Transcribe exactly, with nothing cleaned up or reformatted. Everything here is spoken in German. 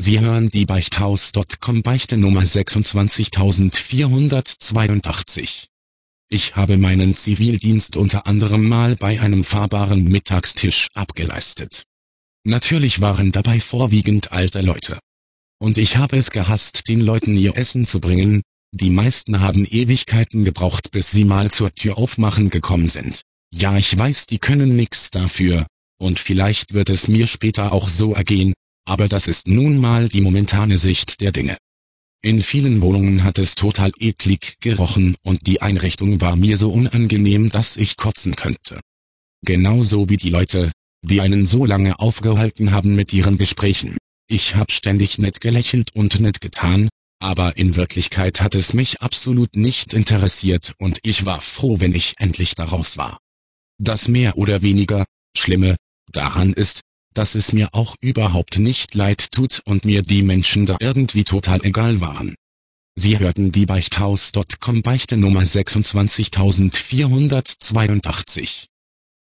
Sie hören die Beichthaus Punkt com Beichte Nummer sechsundzwanzigtausendvierhundertzweiundachtzig. Ich habe meinen Zivildienst unter anderem mal bei einem fahrbaren Mittagstisch abgeleistet. Natürlich waren dabei vorwiegend alte Leute. Und ich habe es gehasst, den Leuten ihr Essen zu bringen. Die meisten haben Ewigkeiten gebraucht, bis sie mal zur Tür aufmachen gekommen sind. Ja, ich weiß, die können nix dafür, und vielleicht wird es mir später auch so ergehen, aber das ist nun mal die momentane Sicht der Dinge. In vielen Wohnungen hat es total eklig gerochen und die Einrichtung war mir so unangenehm, dass ich kotzen könnte. Genauso wie die Leute, die einen so lange aufgehalten haben mit ihren Gesprächen. Ich hab ständig nett gelächelt und nett getan, aber in Wirklichkeit hat es mich absolut nicht interessiert und ich war froh, wenn ich endlich da raus war. Das mehr oder weniger Schlimme daran ist, dass es mir auch überhaupt nicht leid tut und mir die Menschen da irgendwie total egal waren. Sie hörten die Beichthaus Punkt com Beichte Nummer sechsundzwanzigtausendvierhundertzweiundachtzig.